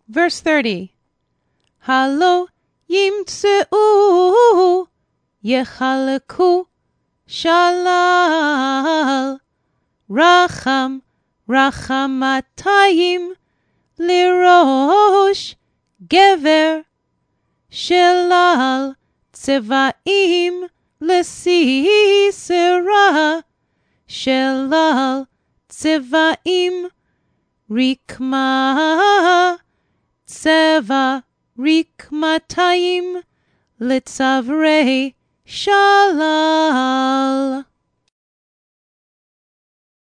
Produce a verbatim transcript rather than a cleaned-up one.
Verse thirty. Halo yimtzeu yechaleku shalal racham rachamatayim lirosh gever shelal tzevaim lesisera shelal tzevaim rikma tzeva rikmatayim litzavrei shalal.